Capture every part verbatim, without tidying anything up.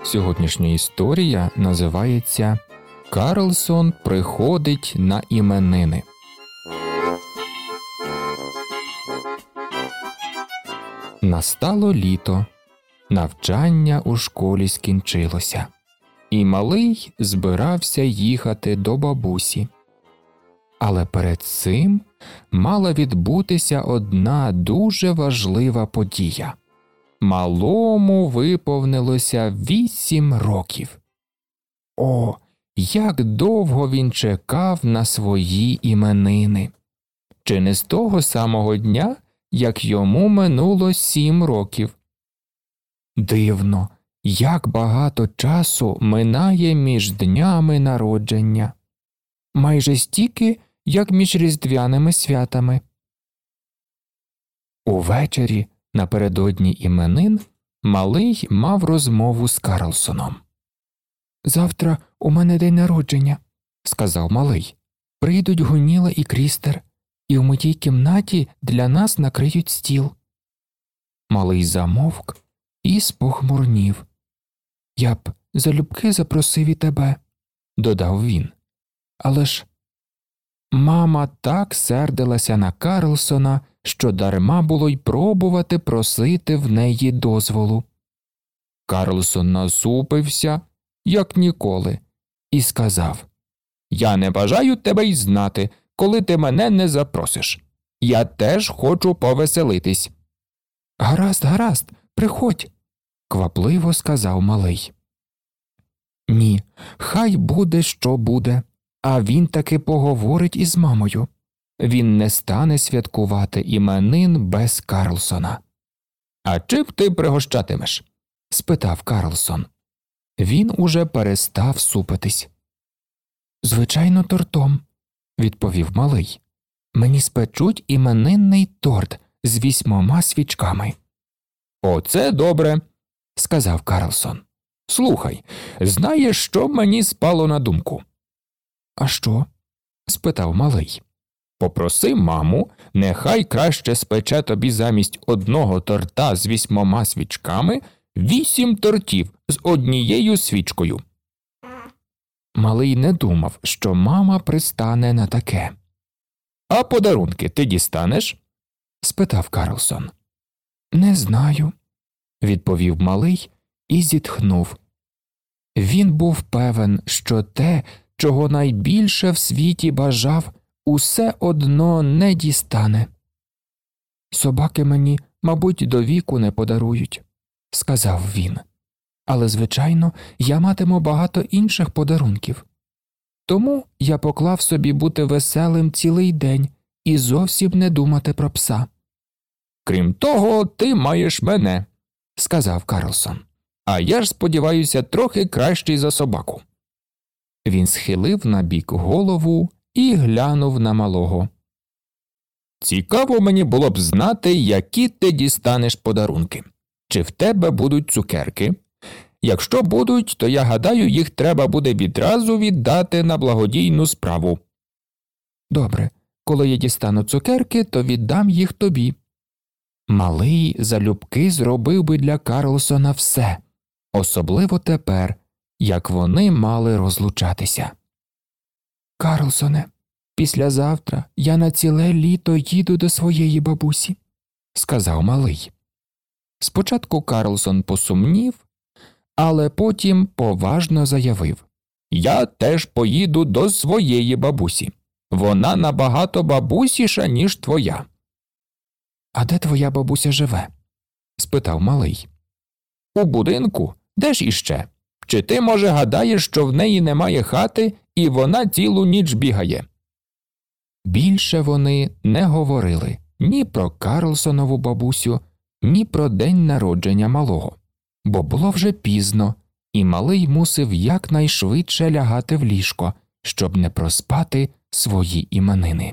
Сьогоднішня історія називається «Карлсон приходить на іменини». Настало літо, навчання у школі скінчилося, і малий збирався їхати до бабусі. Але перед цим мала відбутися одна дуже важлива подія. Малому виповнилося вісім років. О, як довго він чекав на свої іменини! Чи не з того самого дня, як йому минуло сім років? Дивно, як багато часу минає між днями народження. Майже стільки, як між різдвяними святами. Увечері, напередодні іменин, малий мав розмову з Карлсоном. «Завтра у мене день народження», – сказав малий. «Прийдуть Гуніла і Крістер, і в моїй кімнаті для нас накриють стіл». Малий замовк і спохмурнів. «Я б залюбки запросив і тебе», – додав він. «Але ж…» Мама так сердилася на Карлсона, що дарма було й пробувати просити в неї дозволу. Карлсон насупився, як ніколи, і сказав: «Я не бажаю тебе й знати, коли ти мене не запросиш. Я теж хочу повеселитись». «Гаразд, гаразд, приходь», – квапливо сказав малий. «Ні, хай буде, що буде, а він таки поговорить із мамою. Він не стане святкувати іменин без Карлсона». «А чим ти пригощатимеш?» – спитав Карлсон. Він уже перестав супитись. «Звичайно, тортом», – відповів малий. «Мені спечуть іменинний торт з вісьмома свічками». «Оце добре», – сказав Карлсон. «Слухай, знаєш, що мені спало на думку?» «А що?» – спитав малий. «Попроси маму, нехай краще спече тобі замість одного торта з вісьмома свічками вісім тортів з однією свічкою». Малий не думав, що мама пристане на таке. «А подарунки ти дістанеш?» – спитав Карлсон. «Не знаю», – відповів малий і зітхнув. Він був певен, що те, чого найбільше в світі бажав, усе одно не дістане. «Собаки мені, мабуть, до віку не подарують», – сказав він. «Але, звичайно, я матиму багато інших подарунків. Тому я поклав собі бути веселим цілий день і зовсім не думати про пса». «Крім того, ти маєш мене», – сказав Карлсон. «А я ж сподіваюся, трохи кращий за собаку». Він схилив набік голову і глянув на малого. «Цікаво мені було б знати, які ти дістанеш подарунки. Чи в тебе будуть цукерки? Якщо будуть, то я гадаю, їх треба буде відразу віддати на благодійну справу». «Добре, коли я дістану цукерки, то віддам їх тобі». Малий залюбки зробив би для Карлсона все, особливо тепер, як вони мали розлучатися. «Карлсоне, післязавтра я на ціле літо їду до своєї бабусі», – сказав малий. Спочатку Карлсон посумнів, але потім поважно заявив: «Я теж поїду до своєї бабусі. Вона набагато бабусіша, ніж твоя». «А де твоя бабуся живе?» – спитав малий. «У будинку? Де ж іще? Чи ти, може, гадаєш, що в неї немає хати, і вона цілу ніч бігає?» Більше вони не говорили ні про Карлсонову бабусю, ні про день народження малого, бо було вже пізно, і малий мусив якнайшвидше лягати в ліжко, щоб не проспати свої іменини.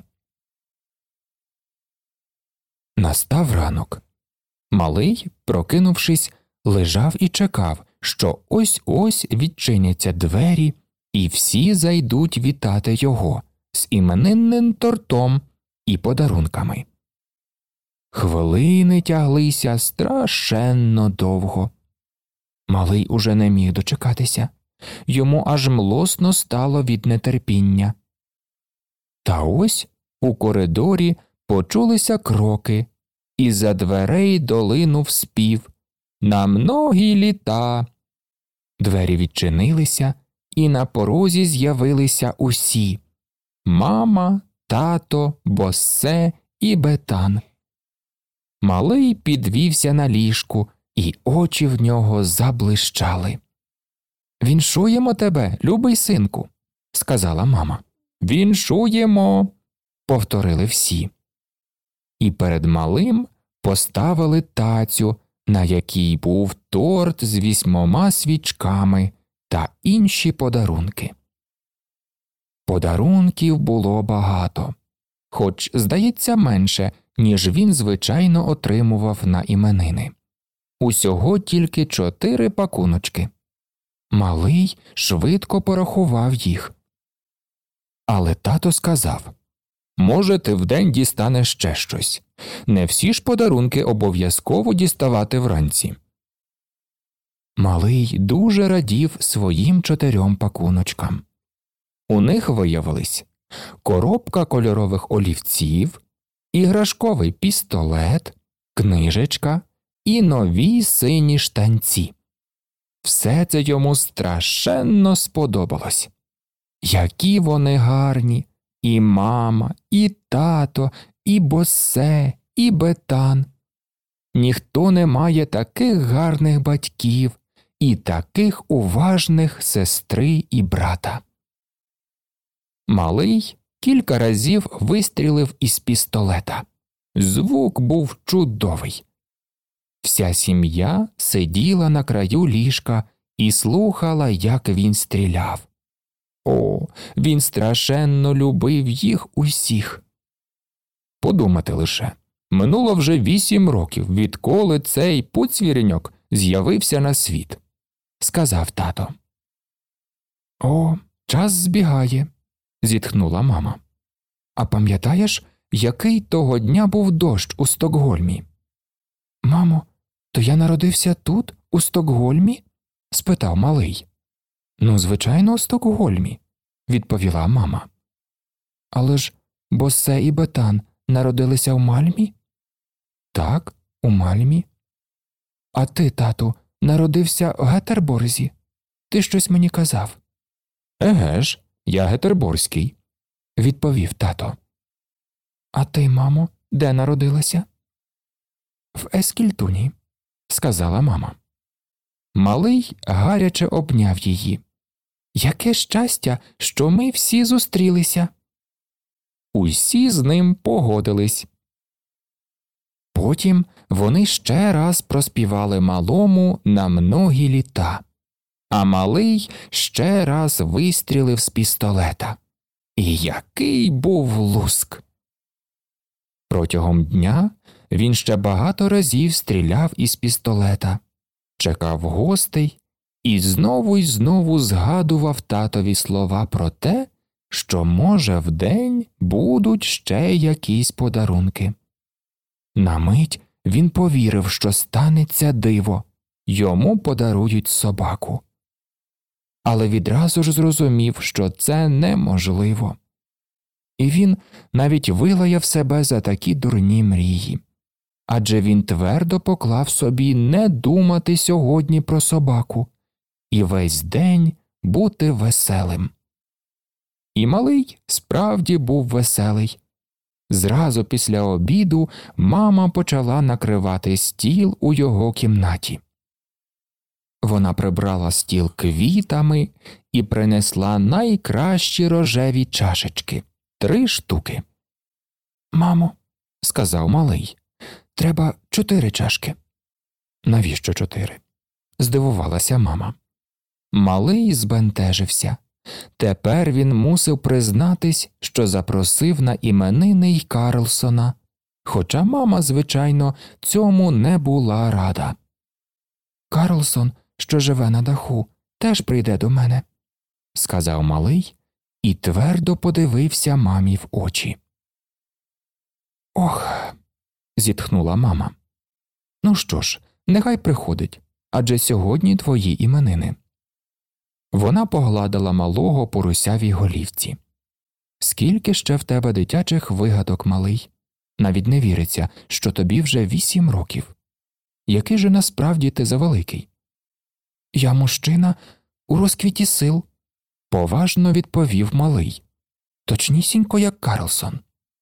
Настав ранок. Малий, прокинувшись, лежав і чекав, що ось-ось відчиняться двері, і всі зайдуть вітати його з іменинним тортом і подарунками. Хвилини тяглися страшенно довго. Малий уже не міг дочекатися. Йому аж млосно стало від нетерпіння. Та ось у коридорі почулися кроки, і за дверей долинув спів «На многі літа». Двері відчинилися, і на порозі з'явилися усі – мама, тато, Боссе і Бетан. Малий підвівся на ліжку, і очі в нього заблищали. «Віншуємо тебе, любий синку», – сказала мама. «Віншуємо», – повторили всі. І перед малим поставили тацю, на якій був торт з вісьмома свічками та інші подарунки. Подарунків було багато, хоч, здається, менше, ніж він звичайно отримував на іменини. Усього тільки чотири пакуночки. Малий швидко порахував їх. Але тато сказав: «Може, ти вдень дістанеш ще щось. Не всі ж подарунки обов'язково діставати вранці». Малий дуже радів своїм чотирьом пакуночкам. У них виявились коробка кольорових олівців, іграшковий пістолет, книжечка і нові сині штанці. Все це йому страшенно сподобалось. Які вони гарні! І мама, і тато, і Боссе, і Бетан. Ніхто не має таких гарних батьків і таких уважних сестри і брата. Малий кілька разів вистрілив із пістолета. Звук був чудовий. Вся сім'я сиділа на краю ліжка і слухала, як він стріляв. О, він страшенно любив їх усіх. Подумати лише, минуло вже вісім років, відколи цей пуцвіреньок з'явився на світ, сказав тато. О, час збігає, зітхнула мама. А пам'ятаєш, який того дня був дощ у Стокгольмі? Мамо, то я народився тут, у Стокгольмі? Спитав малий. Ну, звичайно, у Стокгольмі, відповіла мама. Але ж Боссе і Бетан народилися в Мальмі? Так, у Мальмі. А ти, тату, народився в Гетерборзі? Ти щось мені казав. Еге ж, я гетерборзький, відповів тато. А ти, мамо, де народилася? В Ескільтуні, сказала мама. Малий гаряче обняв її. Яке щастя, що ми всі зустрілися. Усі з ним погодились. Потім вони ще раз проспівали малому на многі літа, а малий ще раз вистрілив з пістолета. І який був луск! Протягом дня він ще багато разів стріляв із пістолета, чекав гостей і знову й знову згадував татові слова про те, що, може, вдень будуть ще якісь подарунки. На мить він повірив, що станеться диво, йому подарують собаку. Але відразу ж зрозумів, що це неможливо. І він навіть вилаяв себе за такі дурні мрії. Адже він твердо поклав собі не думати сьогодні про собаку і весь день бути веселим. І малий справді був веселий. Зразу після обіду мама почала накривати стіл у його кімнаті. Вона прибрала стіл квітами і принесла найкращі рожеві чашечки – три штуки. «Мамо», – сказав малий, – «треба чотири чашки». «Навіщо чотири?» – здивувалася мама. Малий збентежився. Тепер він мусив признатись, що запросив на іменини й Карлсона, хоча мама, звичайно, цьому не була рада. «Карлсон, що живе на даху, теж прийде до мене», – сказав малий і твердо подивився мамі в очі. «Ох», – зітхнула мама. «Ну що ж, нехай приходить, адже сьогодні твої іменини». Вона погладила малого по русявій голівці. «Скільки ще в тебе дитячих вигадок, малий? Навіть не віриться, що тобі вже вісім років. Який же насправді ти завеликий?» «Я мужчина у розквіті сил», – поважно відповів малий. «Точнісінько, як Карлсон».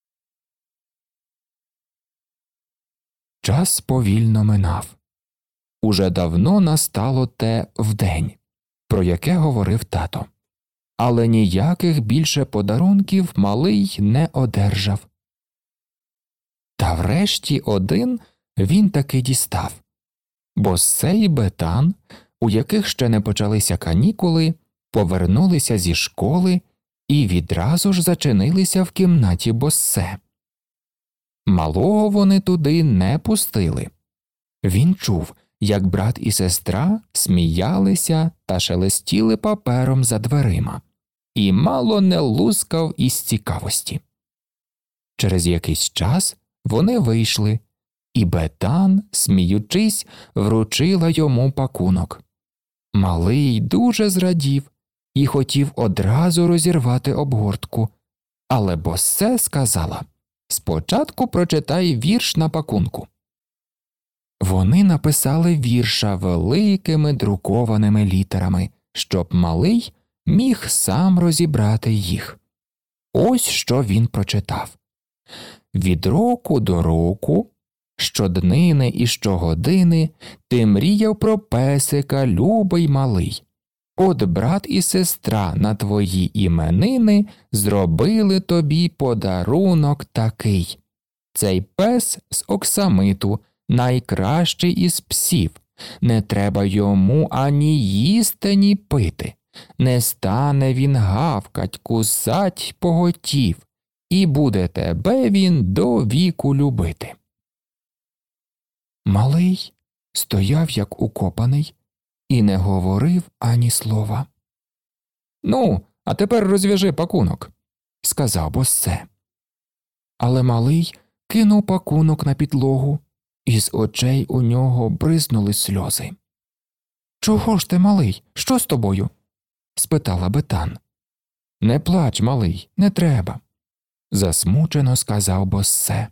Час повільно минав. Уже давно настало те вдень, про яке говорив тато. Але ніяких більше подарунків малий не одержав. Та врешті один він таки дістав. Боссе і Бетан, у яких ще не почалися канікули, повернулися зі школи і відразу ж зачинилися в кімнаті Боссе. Малого вони туди не пустили. Він чув, як брат і сестра сміялися та шелестіли папером за дверима, і мало не лускав із цікавості. Через якийсь час вони вийшли, і Бетан, сміючись, вручила йому пакунок. Малий дуже зрадів і хотів одразу розірвати обгортку, але Боссе сказала: «Спочатку прочитай вірш на пакунку». Вони написали вірша великими друкованими літерами, щоб малий міг сам розібрати їх. Ось що він прочитав: «Від року до року, щоднини і щогодини ти мріяв про песика, любий малий. От брат і сестра на твої іменини зробили тобі подарунок такий. Цей пес з оксамиту, найкращий із псів. Не треба йому ані їсти, ні пити. Не стане він гавкать, кусать поготів, і буде тебе він до віку любити». Малий стояв як укопаний і не говорив ані слова. «Ну, а тепер розв'яжи пакунок», – сказав Боссе. Але малий кинув пакунок на підлогу, і з очей у нього бризнули сльози. «Чого ж ти, малий? Що з тобою?» – спитала Бетан. «Не плач, малий, не треба», – засмучено сказав Боссе.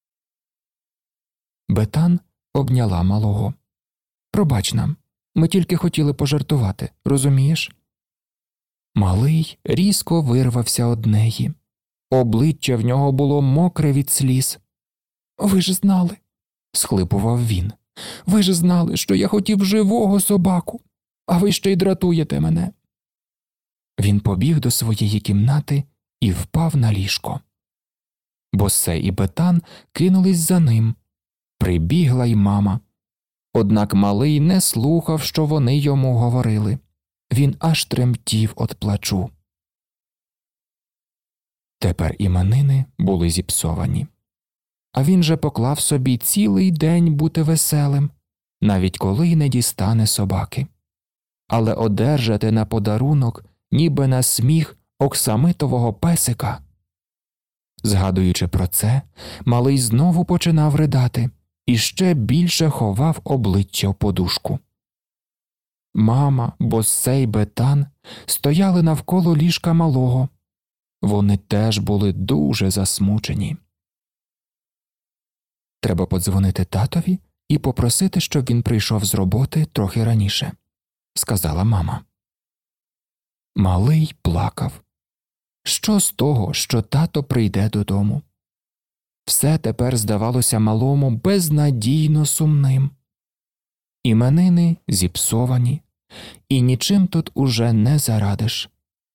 Бетан обняла малого. «Пробач нам, ми тільки хотіли пожартувати, розумієш?» Малий різко вирвався од неї. Обличчя в нього було мокре від сліз. «Ви ж знали», – схлипував він, – «ви ж знали, що я хотів живого собаку, а ви ще й дратуєте мене». Він побіг до своєї кімнати і впав на ліжко. Боссе і Бетан кинулись за ним. Прибігла й мама. Однак малий не слухав, що вони йому говорили. Він аж тремтів од плачу. Тепер іменини були зіпсовані. А він же поклав собі цілий день бути веселим, навіть коли й не дістане собаки. Але одержати на подарунок, ніби на сміх, оксамитового песика. Згадуючи про це, малий знову починав ридати і ще більше ховав обличчя в подушку. Мама, Боссе й Бетан стояли навколо ліжка малого. Вони теж були дуже засмучені. «Треба подзвонити татові і попросити, щоб він прийшов з роботи трохи раніше», – сказала мама. Малий плакав. Що з того, що тато прийде додому? Все тепер здавалося малому безнадійно сумним. Іменини зіпсовані, і нічим тут уже не зарадиш.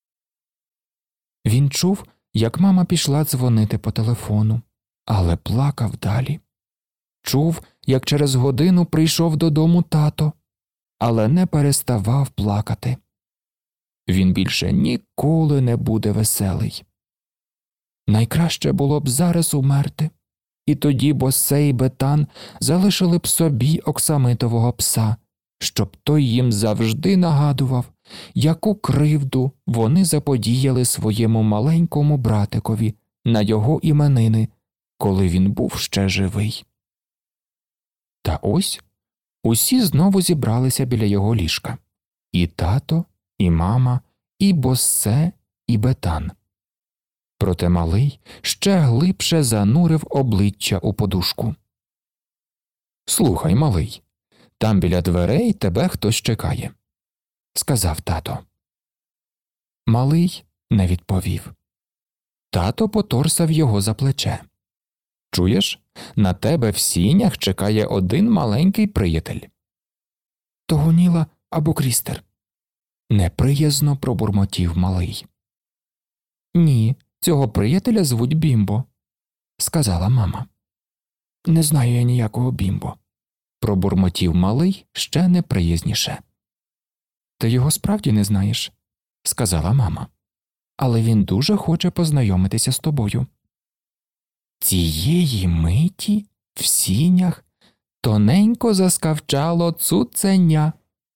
Він чув, як мама пішла дзвонити по телефону, але плакав далі. Чув, як через годину прийшов додому тато, але не переставав плакати. Він більше ніколи не буде веселий. Найкраще було б зараз умерти, і тоді Боссе і Бетан залишили б собі оксамитового пса, щоб той їм завжди нагадував, яку кривду вони заподіяли своєму маленькому братикові на його іменини, коли він був ще живий. Та ось Усі знову зібралися біля його ліжка. І тато, і мама, і Боссе, і Бетан. Проте малий ще глибше занурив обличчя у подушку. «Слухай, малий, там біля дверей тебе хтось чекає», – сказав тато. Малий не відповів. Тато поторсав його за плече. «Чуєш, на тебе в сінях чекає один маленький приятель». «То Гуніла або Крістер», – неприязно пробурмотів малий. «Ні, цього приятеля звуть Бімбо», – сказала мама. «Не знаю я ніякого Бімбо», – пробурмотів малий ще неприязніше. «Ти його справді не знаєш», – сказала мама. «Але він дуже хоче познайомитися з тобою». Цієї миті в сінях тоненько заскавчало цуценя.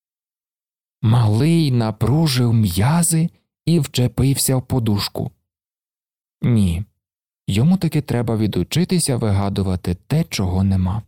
Малий напружив м'язи і вчепився в подушку. Ні, йому таки треба відучитися вигадувати те, чого нема.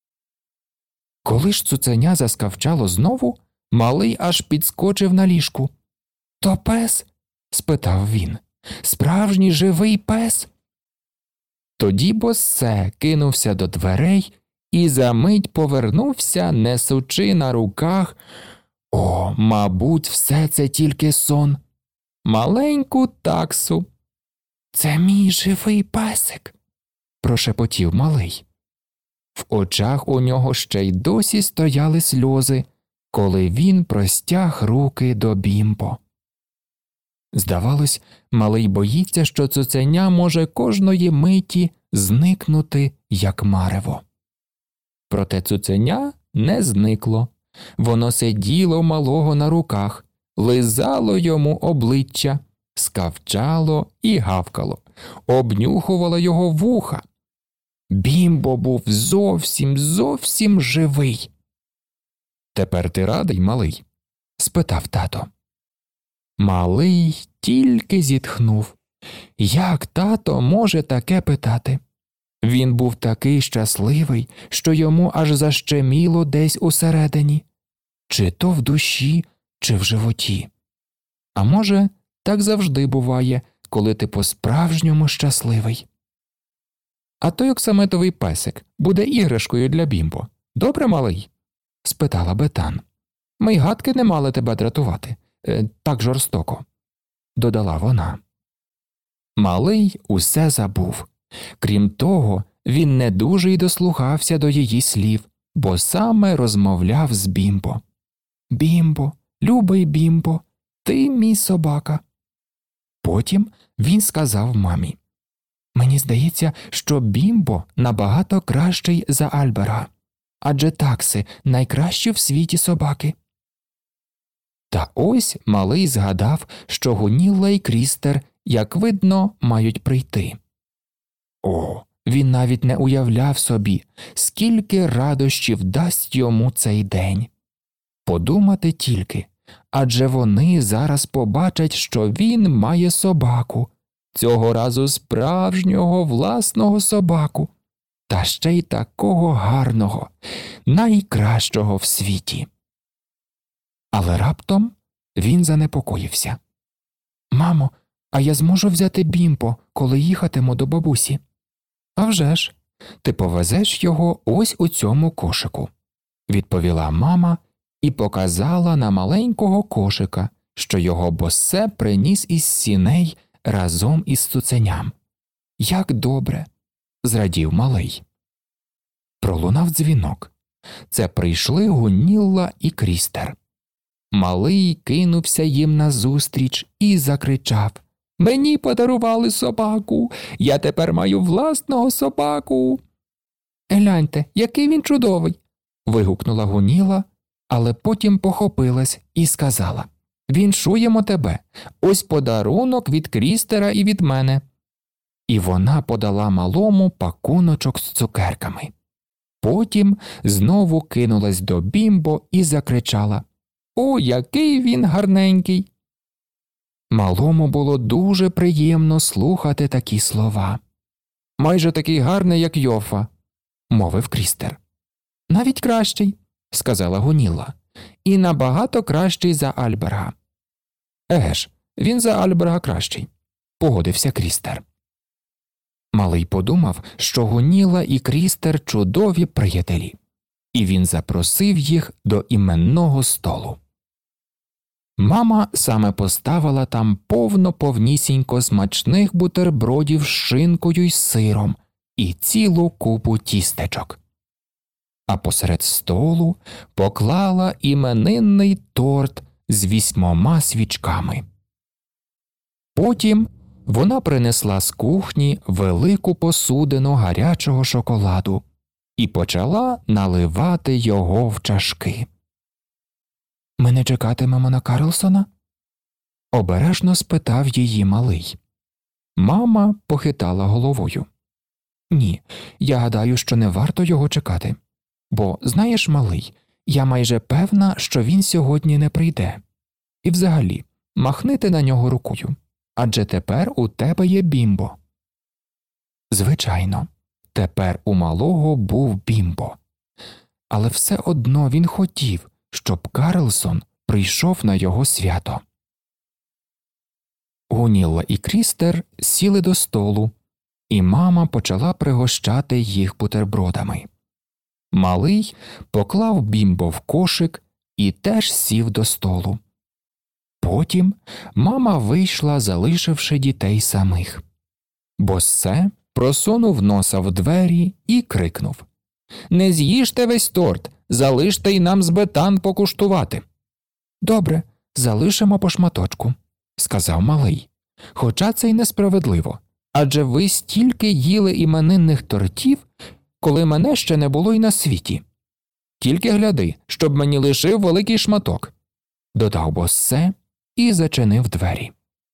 Коли ж цуценя заскавчало знову, малий аж підскочив на ліжку. «То пес?» – спитав він. «Справжній живий пес?» Тоді Боссе кинувся до дверей і за мить повернувся, несучи на руках, о, мабуть, все це тільки сон, маленьку таксу. «Це мій живий песик», – прошепотів малий. В очах у нього ще й досі стояли сльози, коли він простяг руки до Бімбо. Здавалось, малий боїться, що цуценя може кожної миті зникнути, як марево. Проте цуценя не зникло. Воно сиділо малого на руках, лизало йому обличчя, скавчало і гавкало, обнюхувало його вуха. Бімбо був зовсім, зовсім живий. «Тепер ти радий, малий?» – спитав тато. Малий тільки зітхнув. Як тато може таке питати? Він був такий щасливий, що йому аж защеміло десь усередині. Чи то в душі, чи в животі. А може, так завжди буває, коли ти по-справжньому щасливий. «А той оксамитовий песик буде іграшкою для Бімбо. Добре, малий?» – спитала Бетан. «Ми й гадки не мали тебе дратувати. Е, так жорстоко», – додала вона. Малий усе забув. Крім того, він не дуже й дослухався до її слів, бо саме розмовляв з Бімбо. «Бімбо, любий Бімбо, ти мій собака». Потім він сказав мамі: «Мені здається, що Бімбо набагато кращий за Альбера, адже такси найкращі в світі собаки». Та ось малий згадав, що Гуніла й Крістер, як видно, мають прийти. О, він навіть не уявляв собі, скільки радощів дасть йому цей день. Подумати тільки, адже вони зараз побачать, що він має собаку, цього разу справжнього власного собаку, та ще й такого гарного, найкращого в світі. Але раптом він занепокоївся. «Мамо, а я зможу взяти Бімбо, коли їхатиму до бабусі?» «А вже ж, ти повезеш його ось у цьому кошику», – відповіла мама і показала на маленького кошика, що його Боссе приніс із сіней разом із цуценям. «Як добре!» – зрадів малий. Пролунав дзвінок. Це прийшли Гуніла і Крістер. Малий кинувся їм назустріч і закричав: «Мені подарували собаку! Я тепер маю власного собаку!» «Гляньте, який він чудовий!» – вигукнула Гуніла, але потім похопилась і сказала: «Віншуємо тебе! Ось подарунок від Крістера і від мене!» І вона подала малому пакуночок з цукерками. Потім знову кинулась до Бімбо і закричала: «О, який він гарненький!» Малому було дуже приємно слухати такі слова. «Майже такий гарний, як Йофа», – мовив Крістер. «Навіть кращий», – сказала Гуніла, і набагато кращий за Альберга. Еге ж, він за Альберга кращий, погодився Крістер. Малий подумав, що Гуніла і Крістер чудові приятелі, і він запросив їх до іменного столу. Мама саме поставила там повно-повнісінько смачних бутербродів з шинкою й сиром і цілу купу тістечок. А посеред столу поклала іменинний торт з вісьмома свічками. Потім вона принесла з кухні велику посудину гарячого шоколаду і почала наливати його в чашки. «Ми не чекатимемо на Карлсона?» – обережно спитав її малий. Мама похитала головою. «Ні, я гадаю, що не варто його чекати. Бо, знаєш, малий, я майже певна, що він сьогодні не прийде. І взагалі, махни ти на нього рукою, адже тепер у тебе є Бімбо». Звичайно, тепер у малого був Бімбо. Але все одно він хотів, щоб Карлсон прийшов на його свято. Гуніла і Крістер сіли до столу, і мама почала пригощати їх бутербродами. Малий поклав Бімбо в кошик і теж сів до столу. Потім мама вийшла, залишивши дітей самих. Боссе просунув носа в двері і крикнув: «Не з'їжте весь торт, залиште й нам з Бетан покуштувати». «Добре, залишимо по шматочку», – сказав малий. «Хоча це й несправедливо, адже ви стільки їли іменинних тортів, коли мене ще не було й на світі. Тільки гляди, щоб мені лишив великий шматок», – додав Боссе і зачинив двері.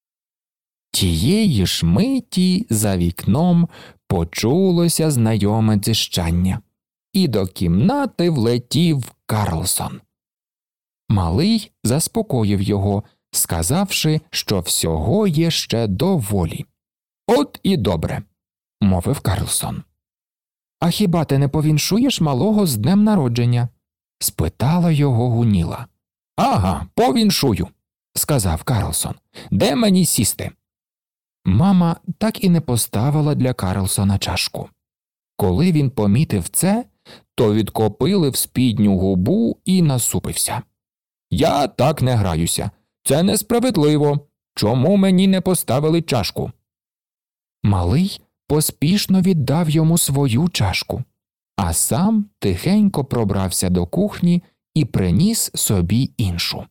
Тієї ж миті за вікном почулося знайоме дзижчання, і до кімнати влетів Карлсон. Малий заспокоїв його, сказавши, що всього є ще доволі. «От і добре», – мовив Карлсон. «А хіба ти не повіншуєш малого з днем народження?» – спитала його Гуніла. «Ага, повіншую», – сказав Карлсон. «Де мені сісти?» Мама так і не поставила для Карлсона чашку. Коли він помітив це, то відкопилив спідню губу і насупився. «Я так не граюся. Це несправедливо. Чому мені не поставили чашку?» Малий поспішно віддав йому свою чашку, а сам тихенько пробрався до кухні і приніс собі іншу.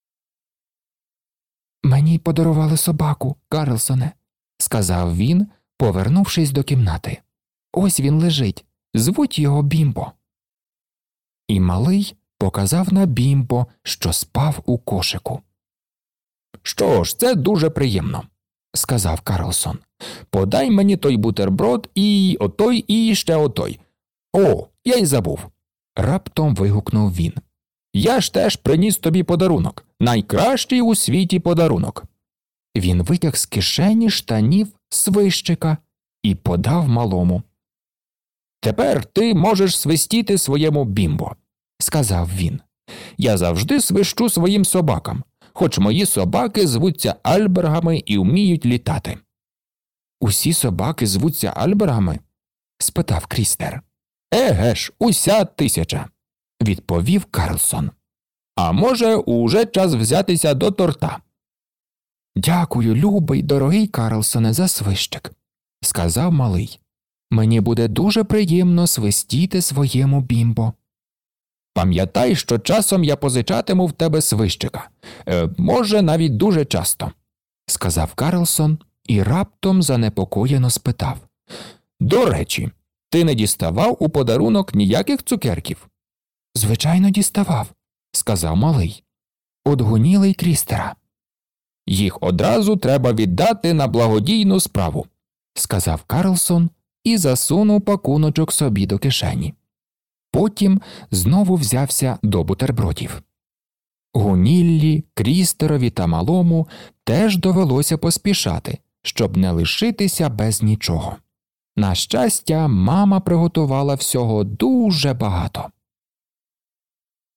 «Мені подарували собаку, Карлсоне», – сказав він, повернувшись до кімнати. «Ось він лежить. Звуть його Бімбо». І малий показав на Бімбо, що спав у кошику. «Що ж, це дуже приємно», – сказав Карлсон. «Подай мені той бутерброд і отой, і ще отой. О, я й забув», – раптом вигукнув він. «Я ж теж приніс тобі подарунок. Найкращий у світі подарунок». Він витяг з кишені штанів свищика і подав малому. «Тепер ти можеш свистіти своєму Бімбо», – сказав він. «Я завжди свищу своїм собакам, хоч мої собаки звуться Альбергами і вміють літати». «Усі собаки звуться Альбергами?» – спитав Крістер. «Еге ж, уся тисяча», – відповів Карлсон. «А може, уже час взятися до торта?» «Дякую, любий, дорогий Карлсоне, за свищик», – сказав малий. «Мені буде дуже приємно свистіти своєму Бімбо». «Пам'ятай, що часом я позичатиму в тебе свищика. Е, може, навіть дуже часто», – сказав Карлсон і раптом занепокоєно спитав. «До речі, ти не діставав у подарунок ніяких цукерків?» «Звичайно, діставав», – сказав малий. «От Гуніли й Крістера». «Їх одразу треба віддати на благодійну справу», – сказав Карлсон і засунув пакуночок собі до кишені. Потім знову взявся до бутербродів. Гуніллі, Крістерові та малому теж довелося поспішати, щоб не лишитися без нічого. На щастя, мама приготувала всього дуже багато.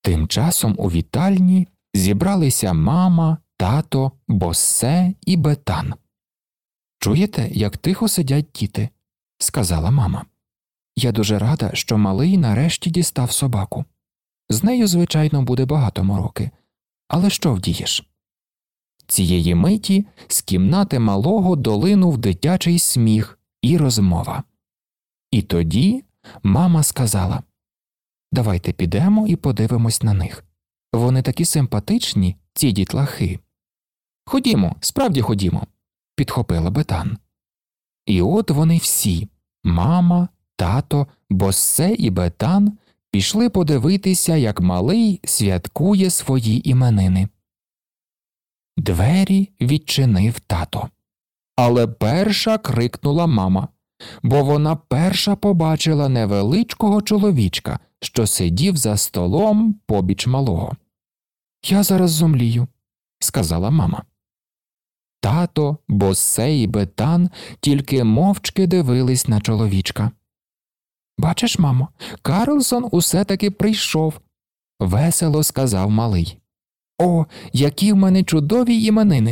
Тим часом у вітальні зібралися мама, тато, Боссе і Бетан. «Чуєте, як тихо сидять діти?» – сказала мама. «Я дуже рада, що малий нарешті дістав собаку. З нею, звичайно, буде багато мороки. Але що вдієш?» Цієї миті з кімнати малого долинув дитячий сміх і розмова. І тоді мама сказала: «Давайте підемо і подивимось на них. Вони такі симпатичні, ці дітлахи». «Ходімо, справді ходімо», – підхопила Бетан. І от вони всі – мама, тато, Боссе і Бетан – пішли подивитися, як малий святкує свої іменини. Двері відчинив тато. Але перша крикнула мама, бо вона перша побачила невеличкого чоловічка, що сидів за столом побіч малого. «Я зараз зомлію», – сказала мама. Тато, Боссе і Бетан тільки мовчки дивились на чоловічка. «Бачиш, мамо, Карлсон усе-таки прийшов», – весело сказав малий. «О, які в мене чудові іменини!»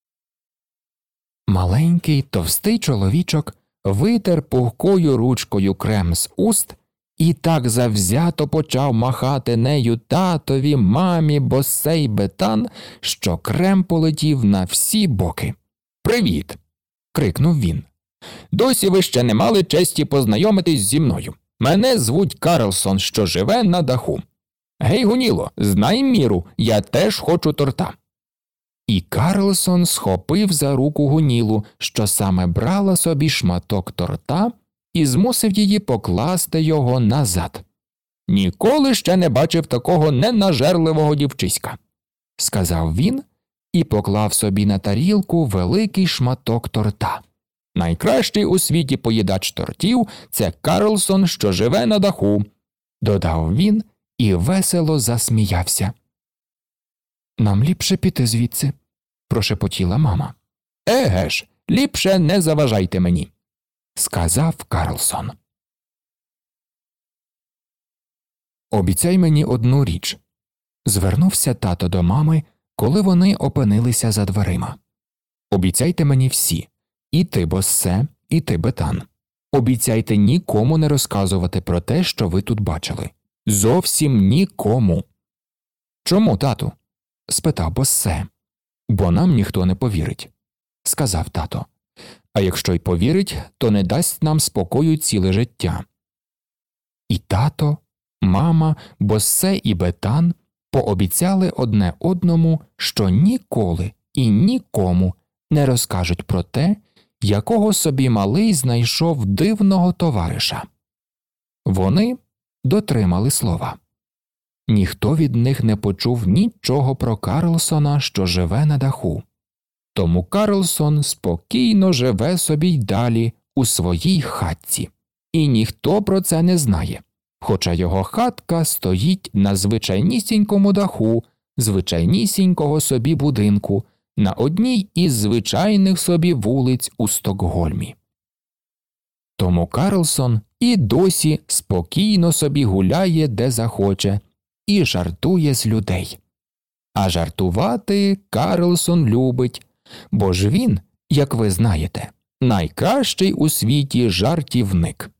Маленький, товстий чоловічок витер пухкою ручкою крем з уст і так завзято почав махати нею татові, мамі, Боссе й Бетан, що крем полетів на всі боки. «Привіт!» – крикнув він. «Досі ви ще не мали честі познайомитись зі мною. Мене звуть Карлсон, що живе на даху. Гей, Гуніло, знай міру, я теж хочу торта». І Карлсон схопив за руку Гунілу, що саме брала собі шматок торта, і змусив її покласти його назад. «Ніколи ще не бачив такого ненажерливого дівчиська», – сказав він і поклав собі на тарілку великий шматок торта. «Найкращий у світі поїдач тортів – це Карлсон, що живе на даху», – додав він і весело засміявся. «Нам ліпше піти звідси», – прошепотіла мама. «Еге ж, ліпше не заважайте мені», – сказав Карлсон. «Обіцяй мені одну річ», – звернувся тато до мами, коли вони опинилися за дверима. «Обіцяйте мені всі, і ти, Боссе, і ти, Бетан. Обіцяйте нікому не розказувати про те, що ви тут бачили. Зовсім нікому». «Чому, тату?» – спитав Боссе. «Бо нам ніхто не повірить», – сказав тато. «А якщо й повірить, то не дасть нам спокою ціле життя». І тато, мама, Боссе і Бетан пообіцяли одне одному, що ніколи і нікому не розкажуть про те, якого собі малий знайшов дивного товариша. Вони дотримали слова. Ніхто від них не почув нічого про Карлсона, що живе на даху. Тому Карлсон спокійно живе собі й далі у своїй хатці. І ніхто про це не знає, хоча його хатка стоїть на звичайнісінькому даху, звичайнісінького собі будинку, на одній із звичайних собі вулиць у Стокгольмі. Тому Карлсон і досі спокійно собі гуляє, де захоче, і жартує з людей. А жартувати Карлсон любить, бо ж він, як ви знаєте, найкращий у світі жартівник.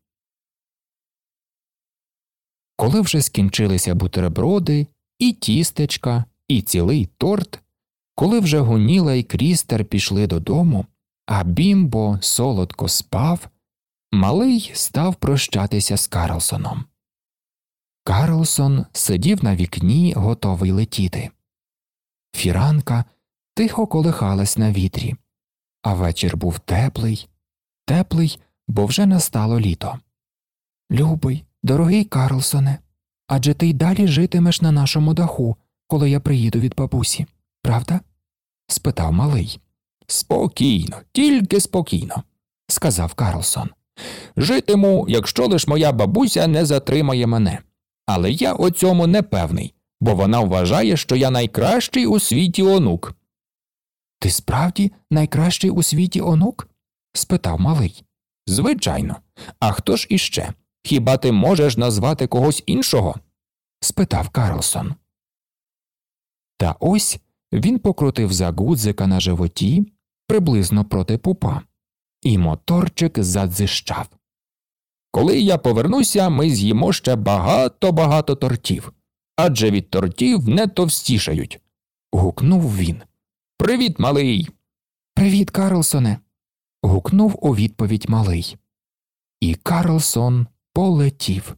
Коли вже скінчилися бутерброди, і тістечка, і цілий торт, коли вже Гуніла і Крістер пішли додому, а Бімбо солодко спав, малий став прощатися з Карлсоном. Карлсон сидів на вікні, готовий летіти. Фіранка тихо колихалась на вітрі, а вечір був теплий, теплий, бо вже настало літо. «Любий, дорогий Карлсоне, адже ти й далі житимеш на нашому даху, коли я приїду від бабусі, правда?» – спитав малий. «Спокійно, тільки спокійно», – сказав Карлсон. «Житиму, якщо лиш моя бабуся не затримає мене. Але я у цьому не певний, бо вона вважає, що я найкращий у світі онук». «Ти справді найкращий у світі онук?» – спитав малий. «Звичайно. А хто ж іще? Хіба ти можеш назвати когось іншого?» – спитав Карлсон. Та ось він покрутив за гудзика на животі, приблизно проти пупа, і моторчик задзищав. «Коли я повернуся, ми з'їмо ще багато-багато тортів, адже від тортів не товстішають», – гукнув він. «Привіт, малий!» «Привіт, Карлсоне!» – гукнув у відповідь малий. І Карлсон полетів.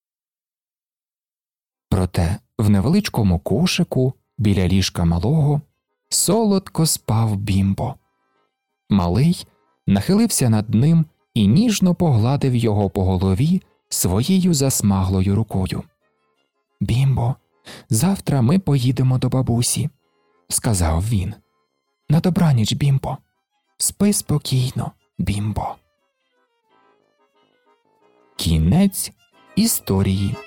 Проте в невеличкому кошику біля ліжка малого солодко спав Бімбо. Малий нахилився над ним і ніжно погладив його по голові своєю засмаглою рукою. «Бімбо, завтра ми поїдемо до бабусі», – сказав він. «На добраніч, Бімбо. Спи спокійно, Бімбо». Кінець історії.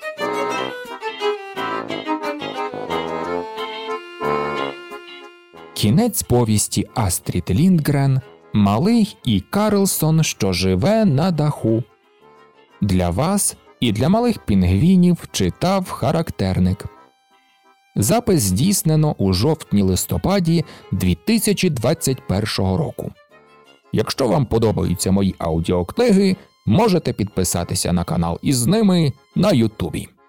Кінець повісті Астрід Ліндгрен «Малий і Карлсон, що живе на даху». Для вас і для малих пінгвінів читав Характерник. Запис здійснено у жовтні-листопаді дві тисячі двадцять першого року. Якщо вам подобаються мої аудіокниги, можете підписатися на канал із ними на Ютубі.